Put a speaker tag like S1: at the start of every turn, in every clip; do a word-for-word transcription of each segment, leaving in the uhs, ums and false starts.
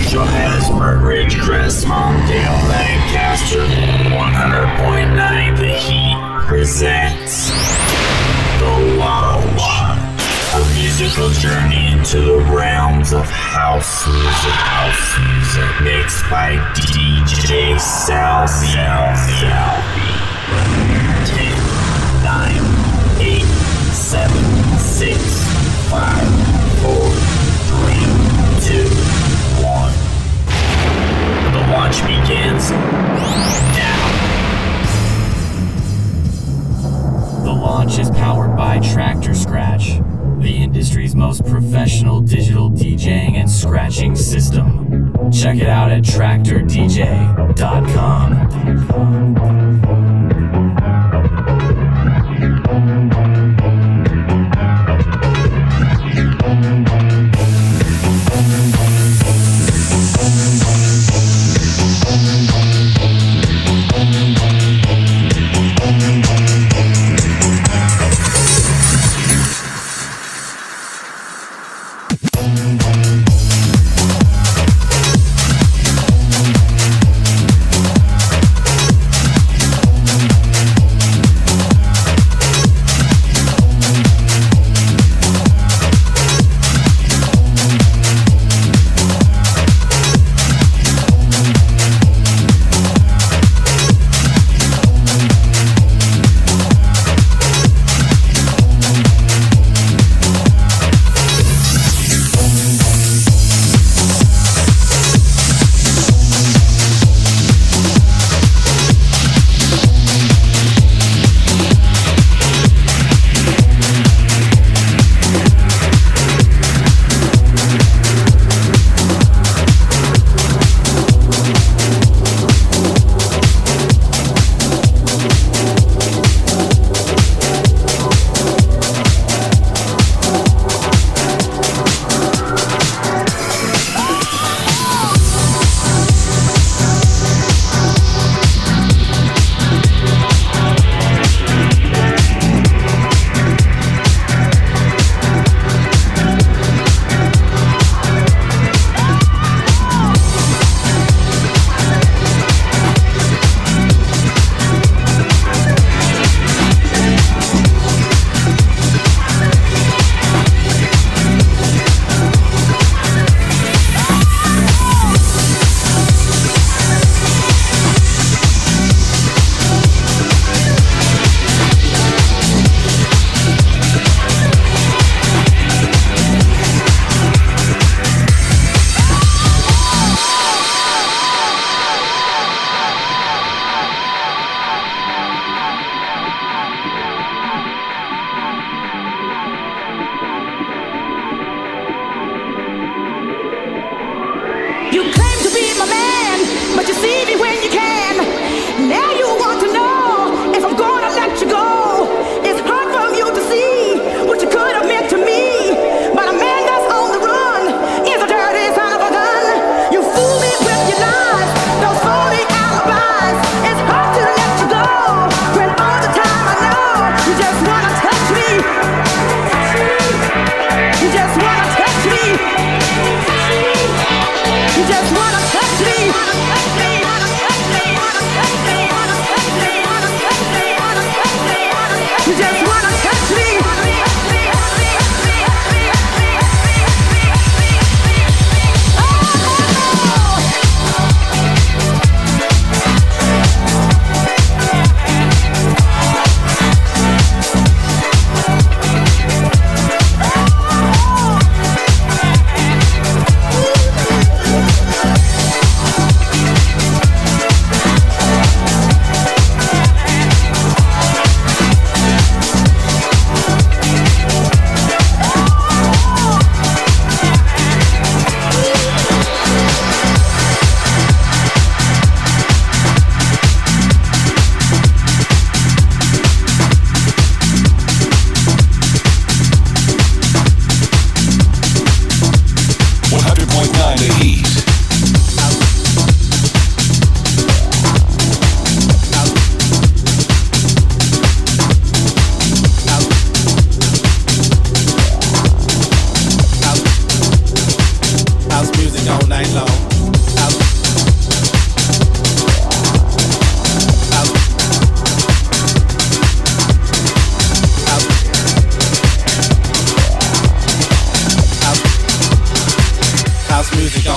S1: Johannesburg, Ridgecrest, Mondale, Lancaster, one hundred point nine The Heat presents The Launch, a musical journey into the realms of house music, house music, mixed by D J Salvi. ten, nine, eight, seven, six, five, four, three, two, one. The launch begins now. The launch is powered by Tractor Scratch, the industry's most professional digital DJing and scratching system. Check it out at tractor d j dot com.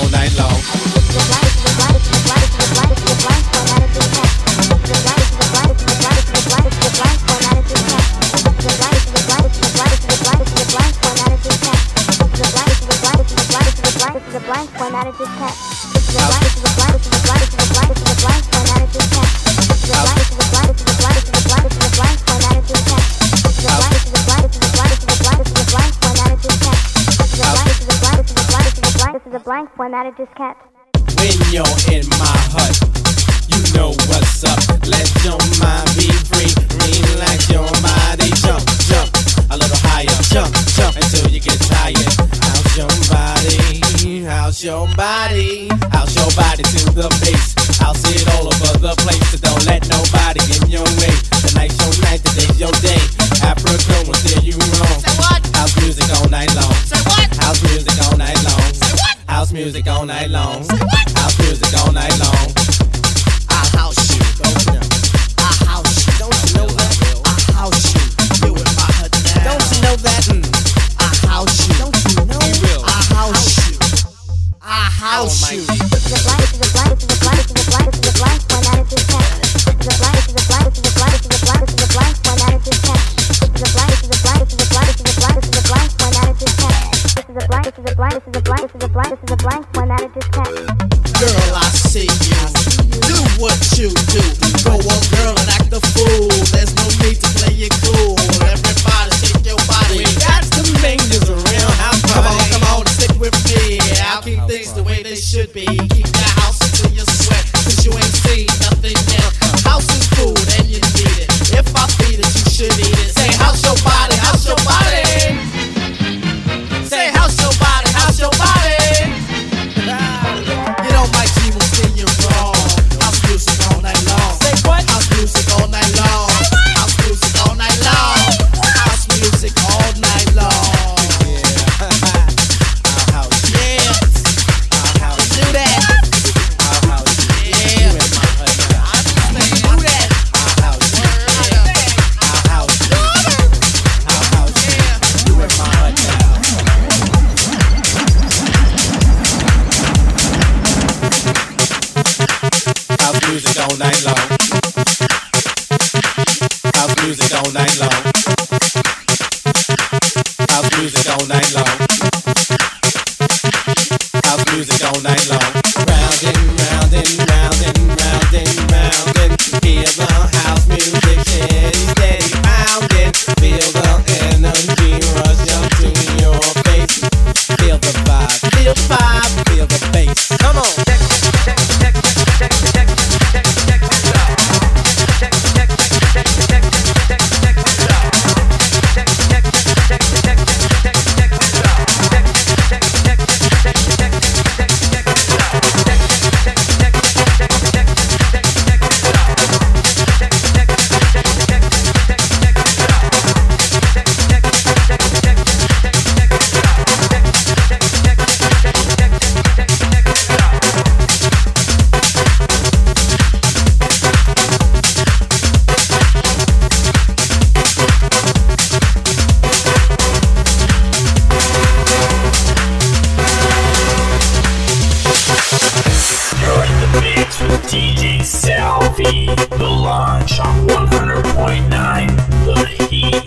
S2: all night long.
S3: Formatted diskette.
S2: When you're in my hut, you know what's up. Let your mind be free. Relax your body. Jump, jump a little higher. Jump, jump until you get tired. House your body, house your body, house your body to the bass. I'll see it all over the place, so don't let nobody in your way. The night's your night, the day's your day. Africa will steer you wrong.
S4: Say what?
S2: House music all night long.
S4: Say what?
S2: House music all night long.
S4: Say what?
S2: House music all night long.
S4: Say what?
S2: House music all night long.
S4: I house you. I house you. Don't you know that? I house you. You in my hut now. Don't you know that? Mm. I house you. Don't you know?
S2: You will.
S4: I house you. I house you.
S3: The blank, the blank, the blank, the blank, the blank, formatted diskette. The blank, the blank, the blank, the blank, the blank, formatted diskette. The blank, the blank, the blank, the blank, the blank, formatted diskette. This is a blank, this is a blank, this is a blank, this is a blank, this is a blank, formatted diskette.
S4: Girl, I see you. Do what you do. Go on, girl, and act a fool. There's no need to play it cool. Everybody shake your body.
S2: We got to make this a real house party.
S4: Come on, come on, stick with me. I'll keep things the way they should be. Keep that house until you sweat, cause you ain't seen nothing yet. House is food and you need it. If I feed it, you should eat it. Say house your body, house your body. Say house your body, house your body. You know my team will steer you wrong. House music all night long.
S2: Say what?
S4: House music all night long. House music all night long. House music all night long.
S2: Yeah. Our house,
S4: Yeah,
S2: our house,
S4: do that.
S2: our house.
S4: Yeah.
S2: You in my hut now.
S4: I understand. Do that.
S2: Our house,
S4: Yeah.
S2: our house, our house. You in my hut now. House music all night long. House music all night long. House music all night long. House music all night long. Round and round and round and round and round and hear the house music steady, steady pounding. Feel the energy rush up to your face. Feel the vibe, feel the vibe, feel the bass. Come on.
S1: You're in the mix with D J Salvi. The launch on one hundred point nine The Heat.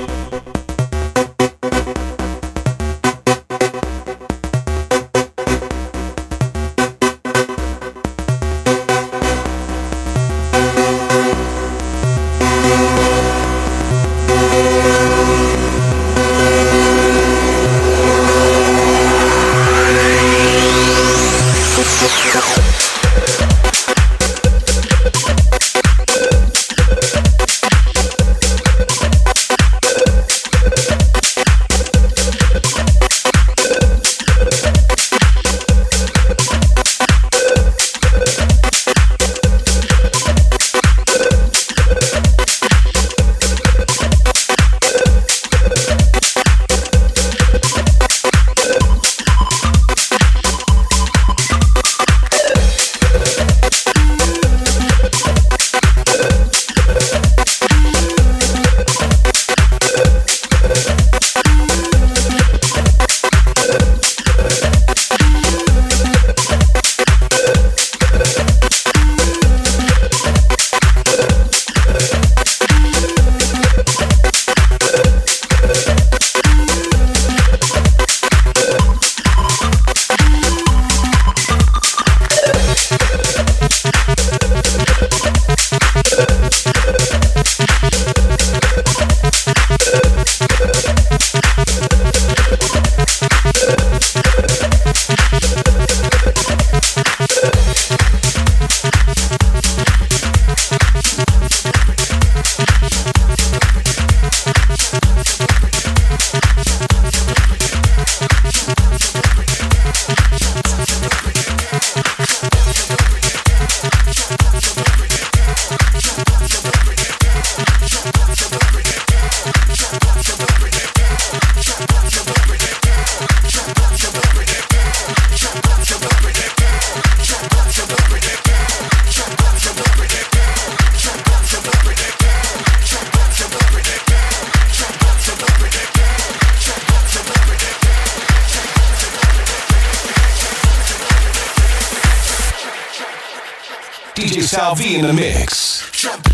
S5: D J Sal V in the mix.
S1: Jump.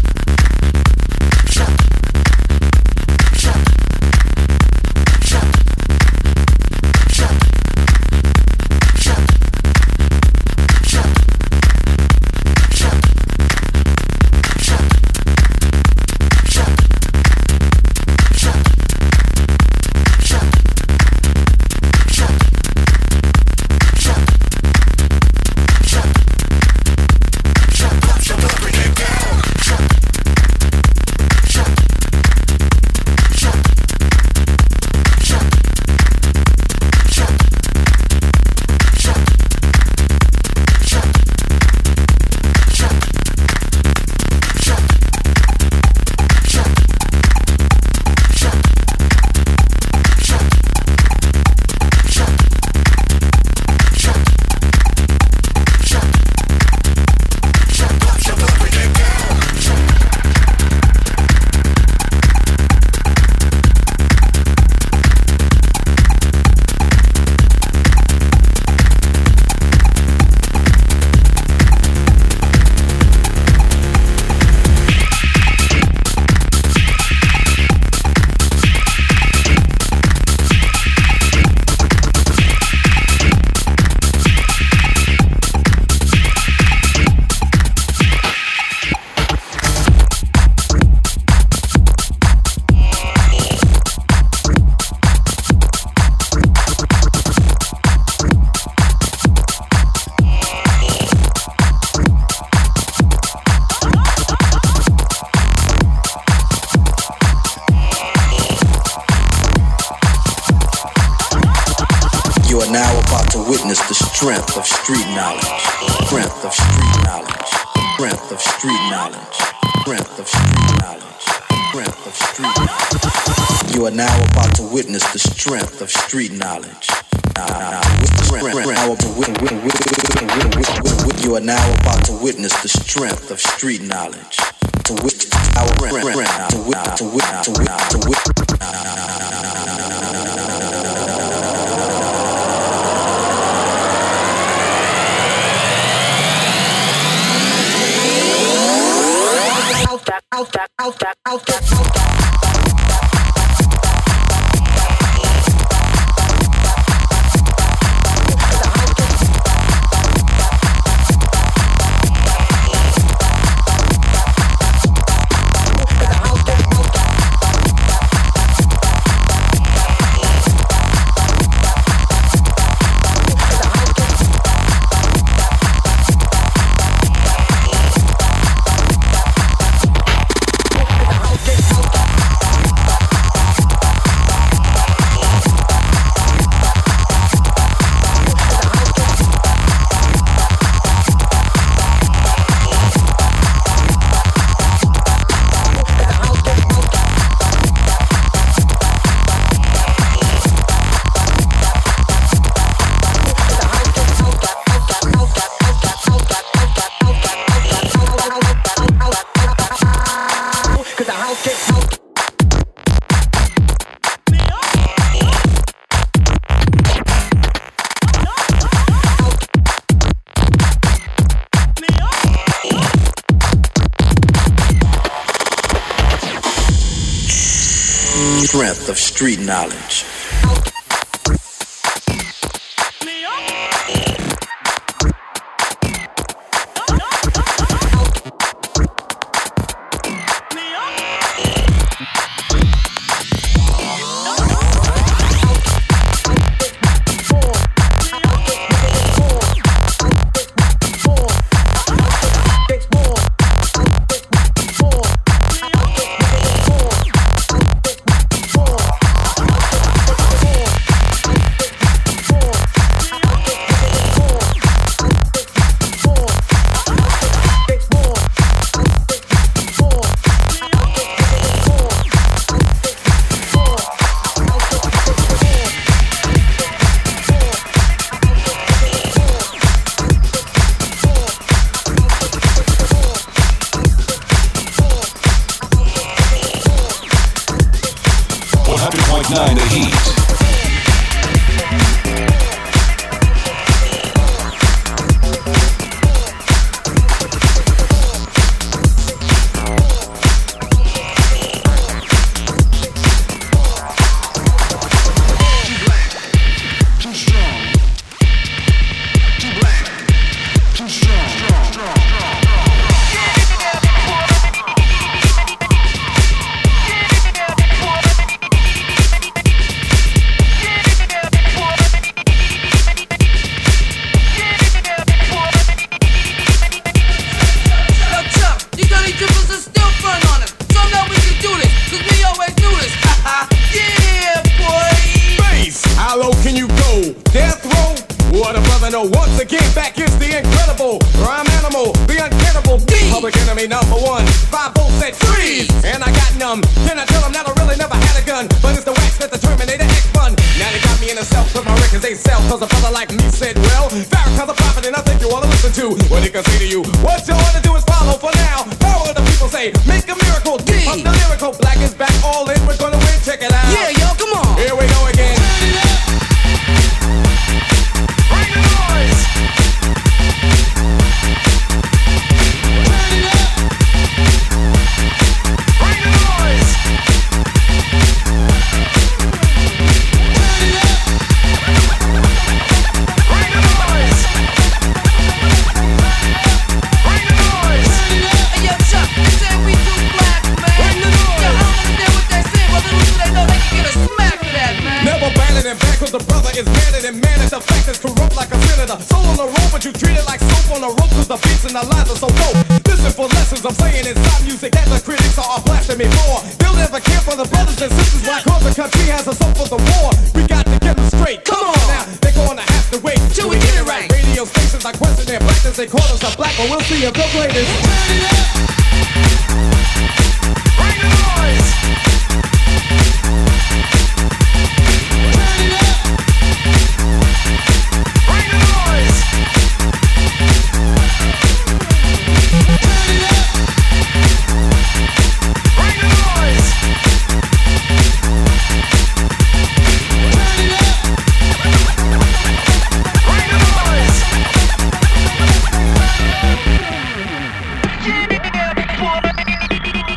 S6: Strength of street knowledge, strength of street knowledge, strength of street knowledge, strength of street knowledge, strength of street knowledge. You are now about to witness the strength of street knowledge. You are now about to witness the strength of street knowledge. To witness our to witness to witness to witness to witness.
S7: Out that, out that, out that, out that.
S6: Strength of street knowledge.
S8: know, once again, back is the incredible rhyme animal, the uncannibal D. Public enemy number one, five volts at freeze. And I got numb. Can I tell them that I really never had a gun? But it's the wax that the Terminator X fun. Now they got me in a cell, cause my records ain't sell. Cause a brother like me said, well, Farrakhan's a prophet and I think you wanna listen to what he can say to you. What you wanna do is follow for now. Power the people say, make a miracle. D. I'm the lyrical, black is back, all in, we're gonna win, check it out.
S9: Yeah, yo, come on.
S8: Here we go again. Bring the noise. Turn it up. Bring the noise. Turn it up. Bring the noise. Bring the noise.
S9: Hey, yo, Chuck, they say we too black, man.
S8: Bring the noise.
S9: Yo, I don't understand what they say, but little do they know they can get a smack for that, man.
S8: Never batted and back cause the brother is madder than man. The fact is corrupt like a senator. Soul on the road, but you treat it like soap on the rope cause the beats and the lines are so dope. Listen for lessons I'm saying inside music that the critics are blasting me for. They'll never care for the brothers and sisters. Why? Cause the country has us up for the war. We got to get them straight. Come on now, they're gonna have to wait
S9: Till we get it right.
S8: Radio stations I question their blackness. They call us a black, but we'll see if they'll play this. Turn it up. Bring the noise. Turn it up. Bring the noise. Turn it up. Bring the noise. Turn it up. Bring the noise. Yeah, boy.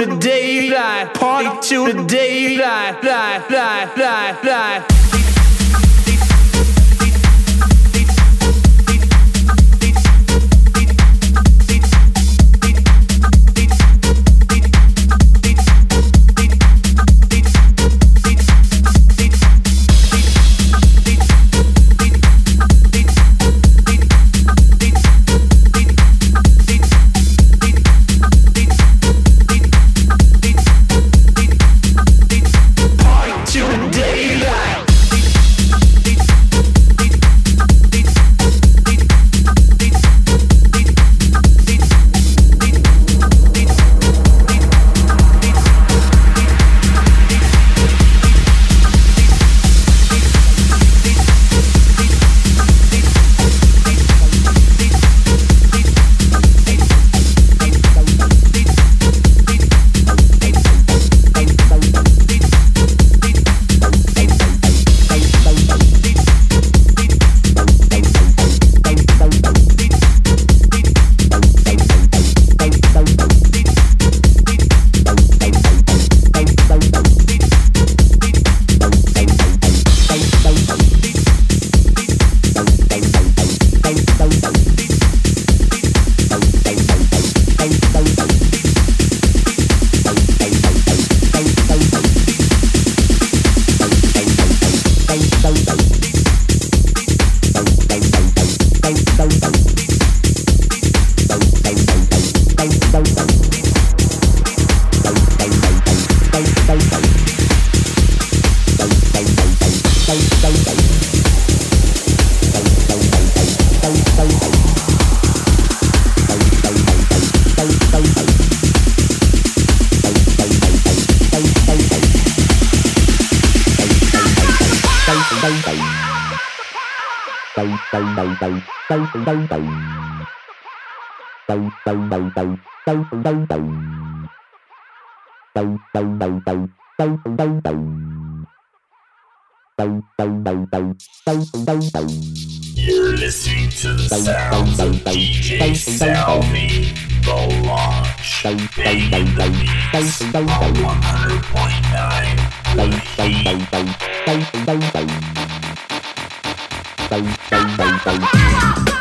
S2: the daylight, party to the daylight, light, light, light, light.
S1: You're listening to the sounds of D J Salvi, The Launch, banging the beats on one hundred point nine The Heat.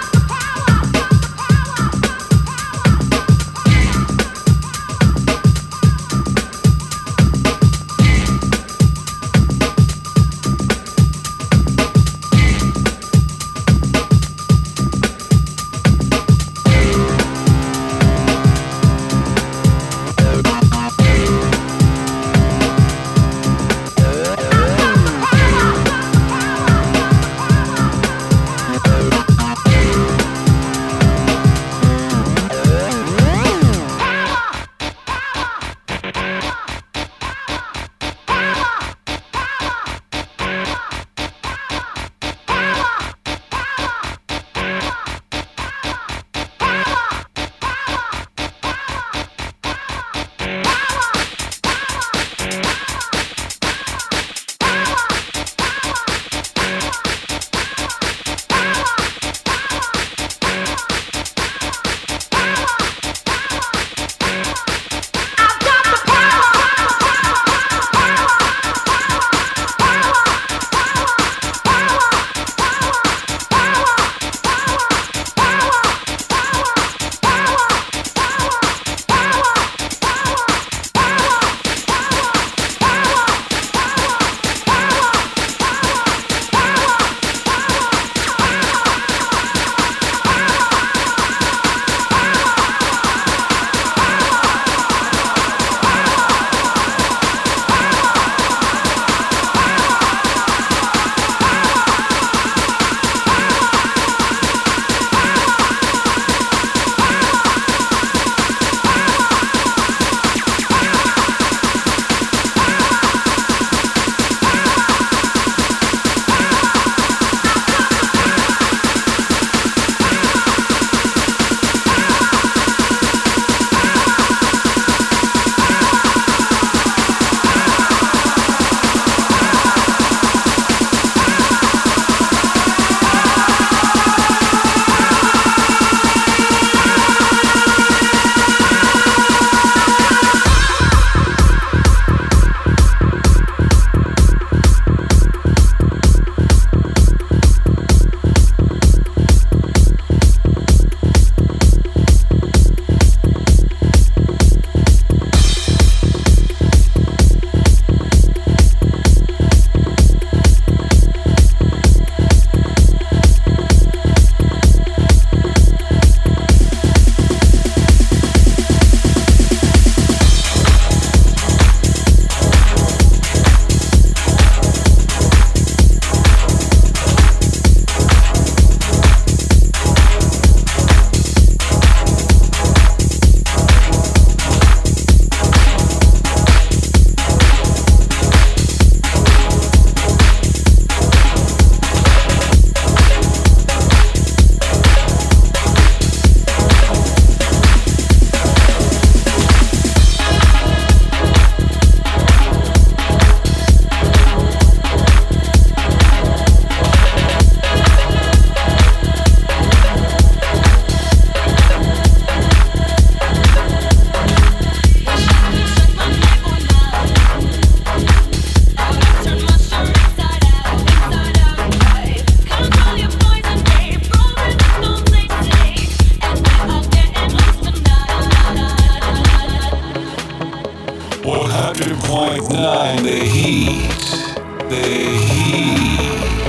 S5: nine, the heat. The heat.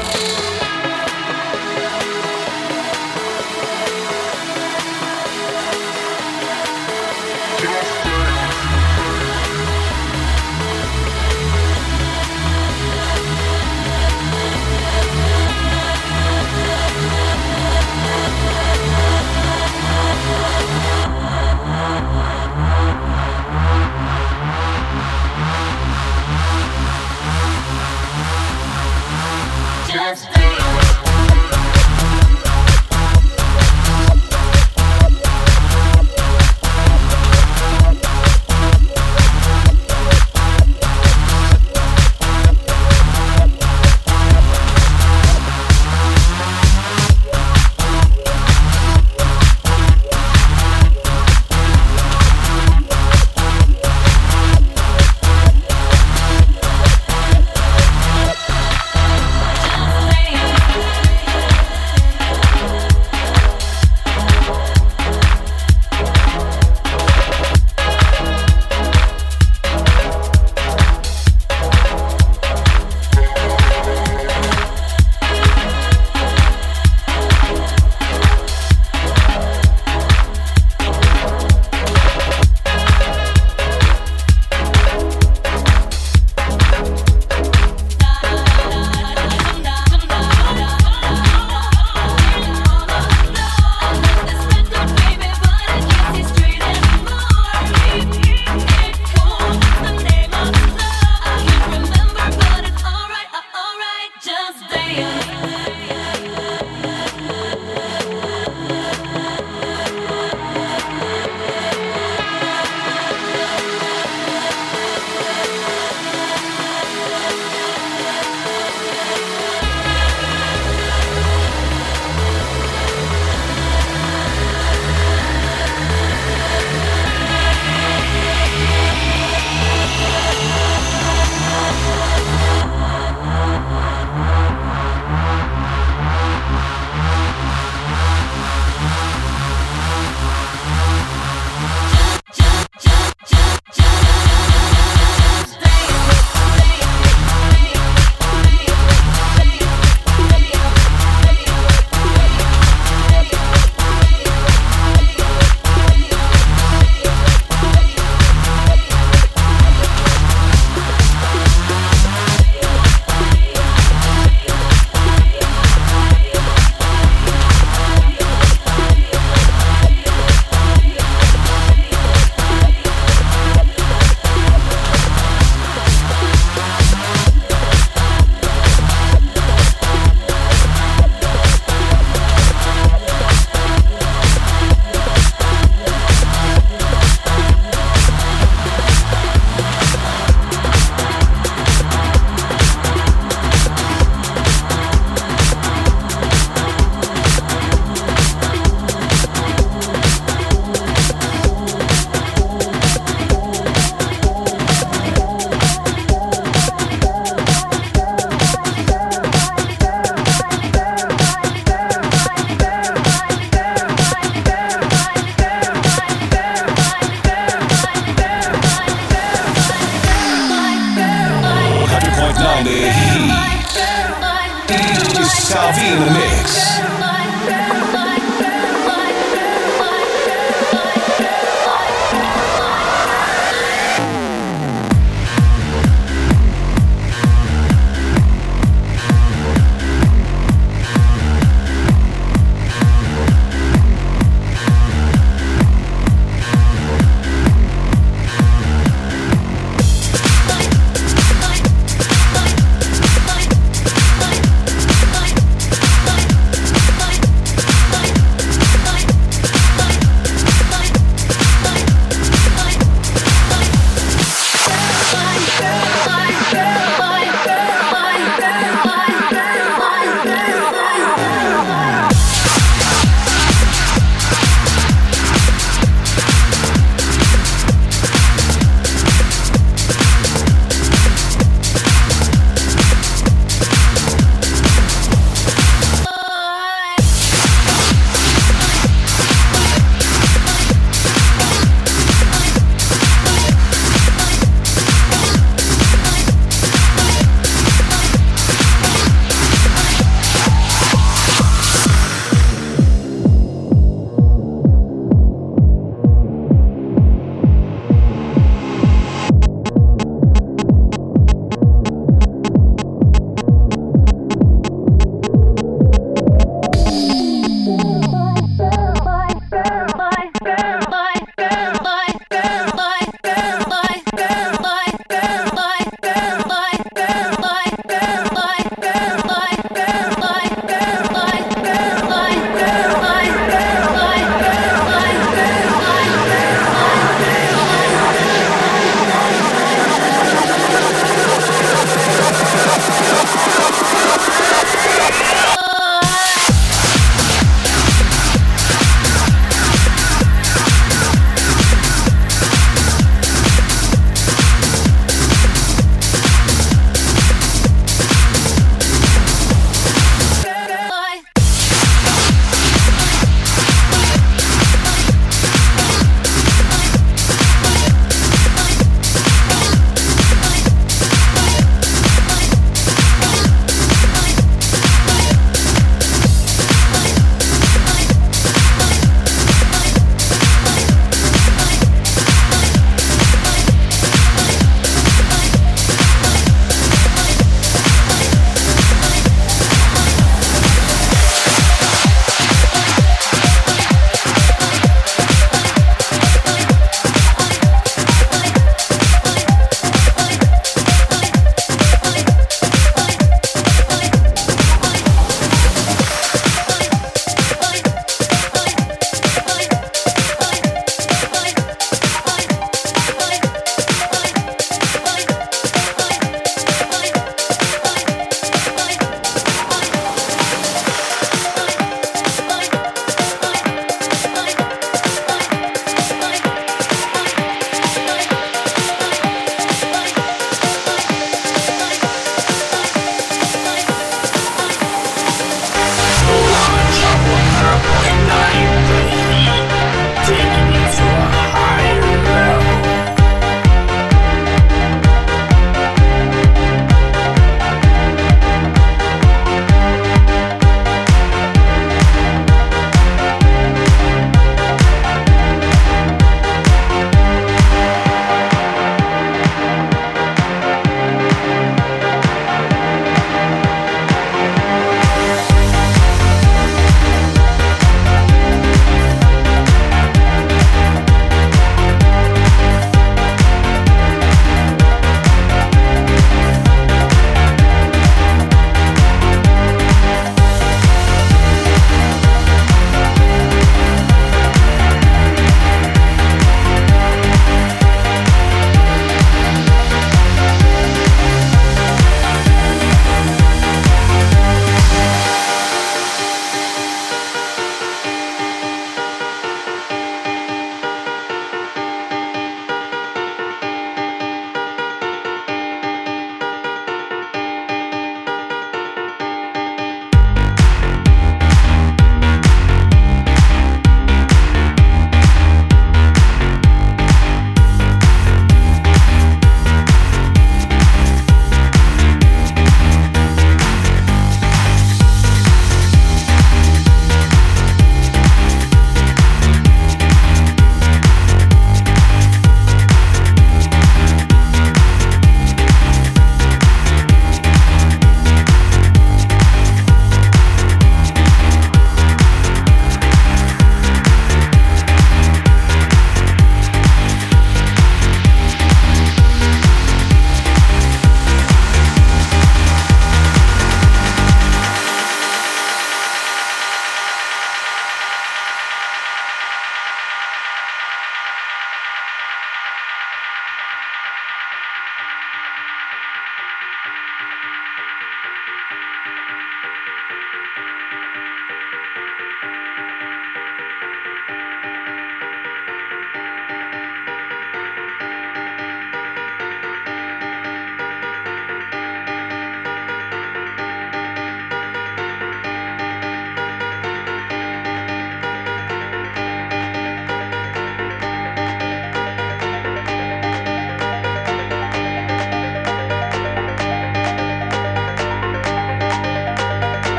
S5: Salvi in the mix.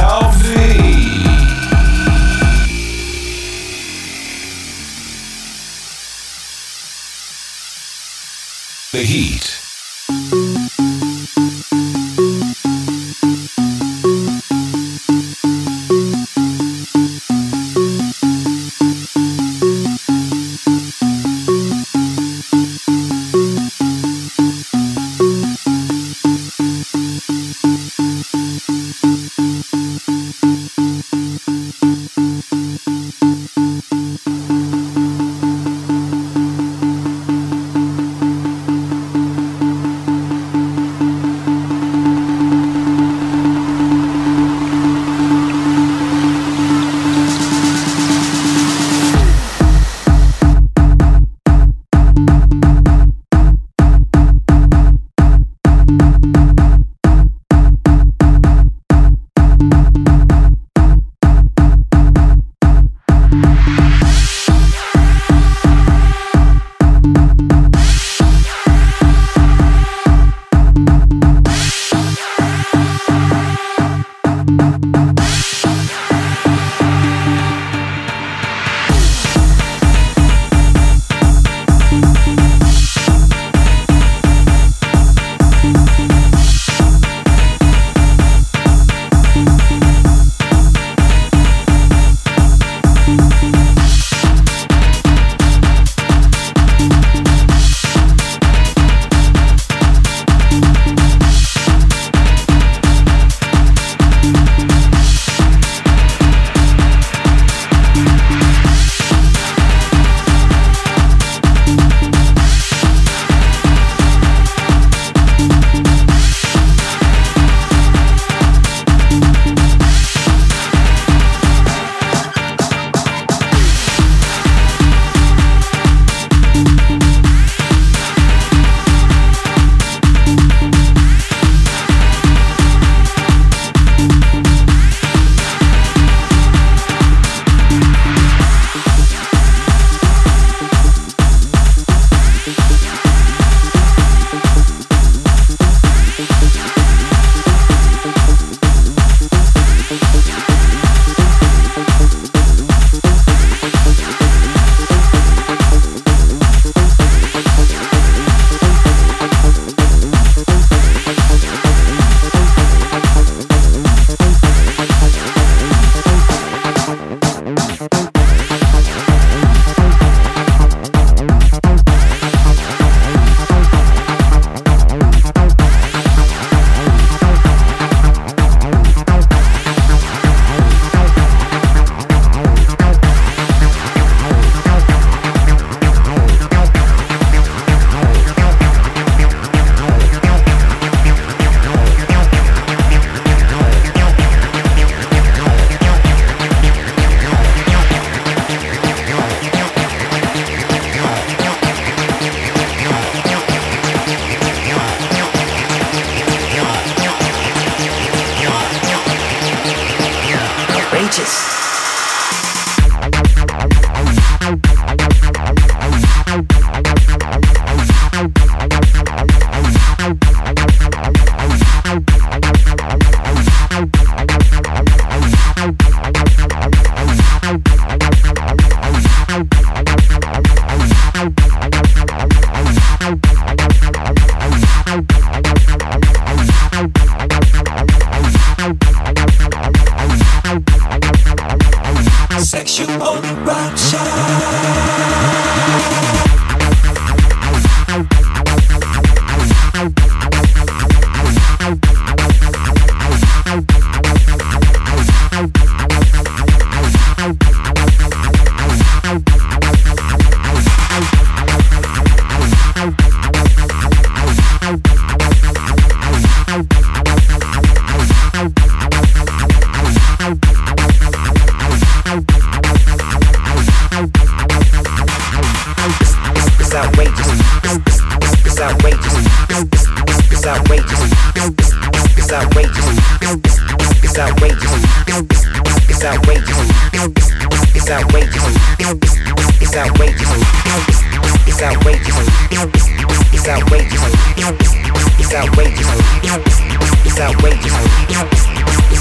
S5: of the heat. The heat.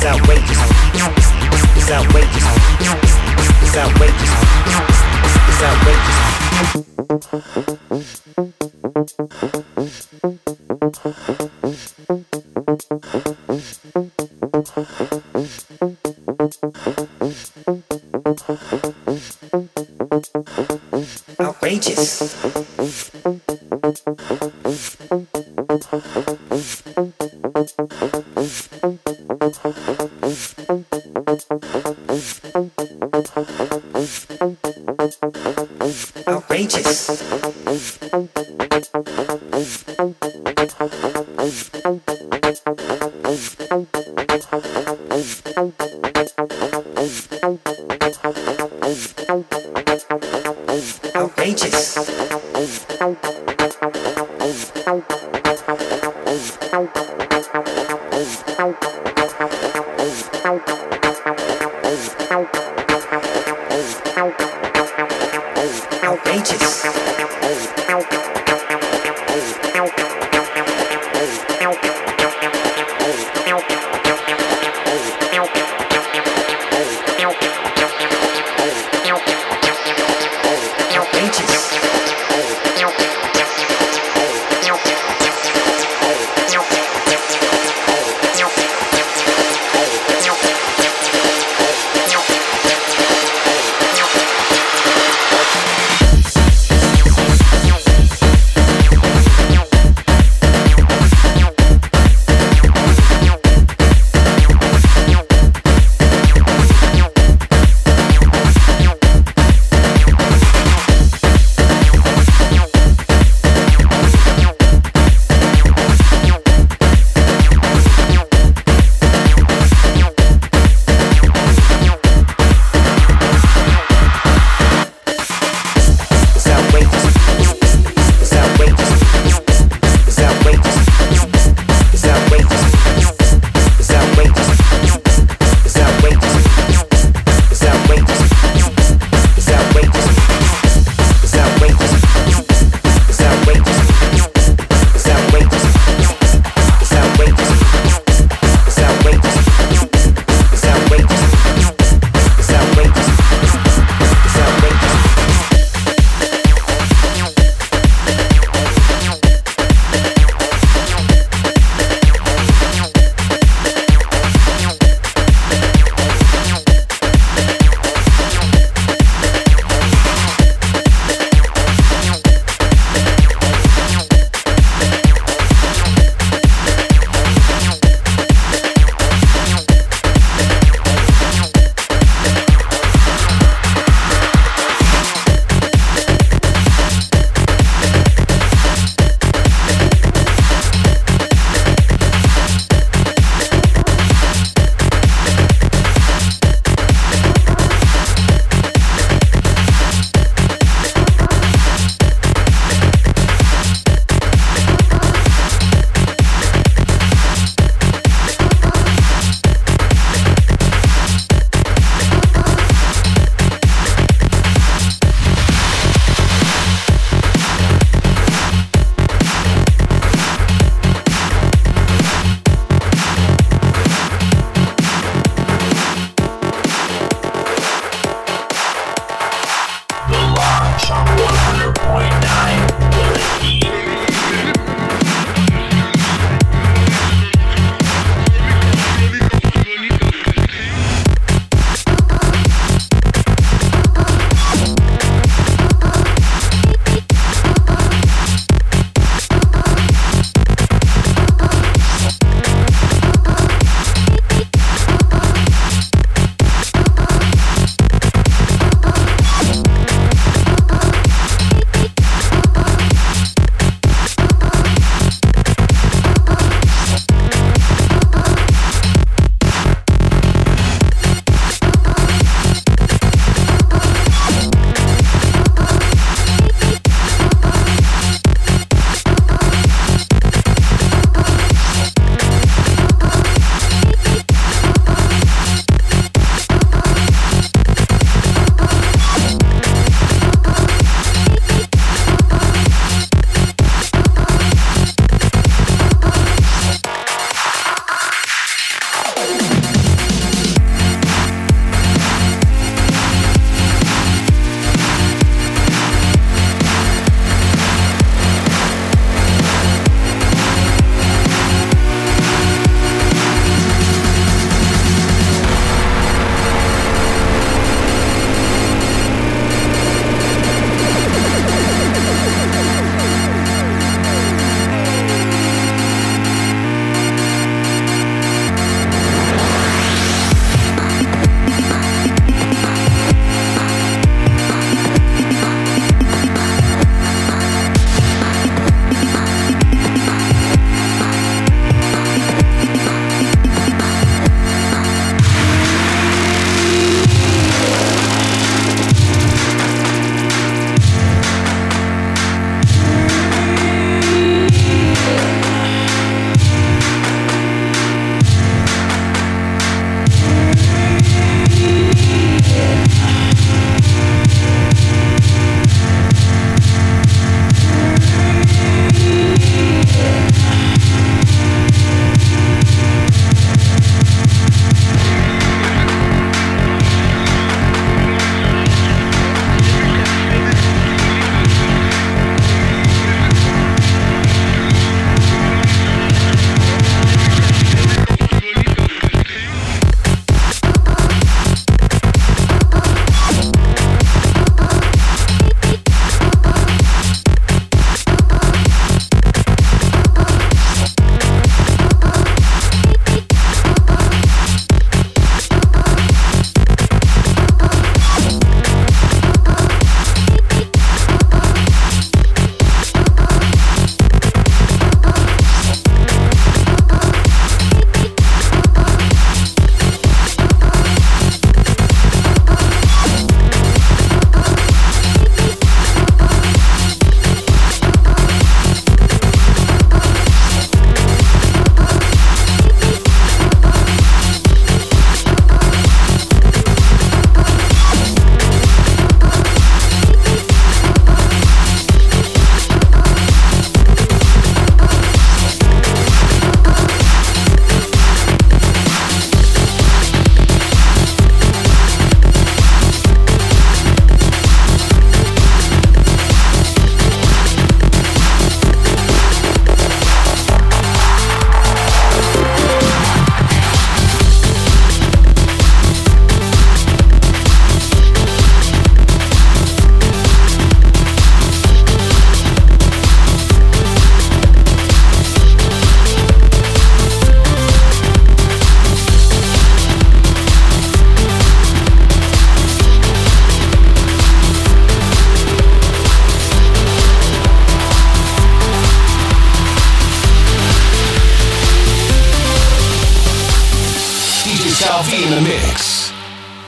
S10: outrageous. It's outrageous. It's outrageous. It's outrageous. Outrageous. Outrageous. Outrageous.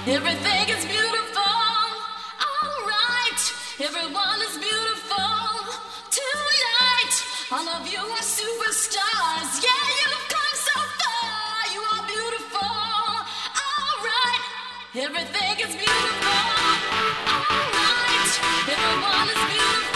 S11: Everything is beautiful. All right. Everyone is beautiful. Tonight, all of you are superstars. Yeah, you've come so far. You are beautiful. All right. Everything is beautiful. All right. Everyone is beautiful.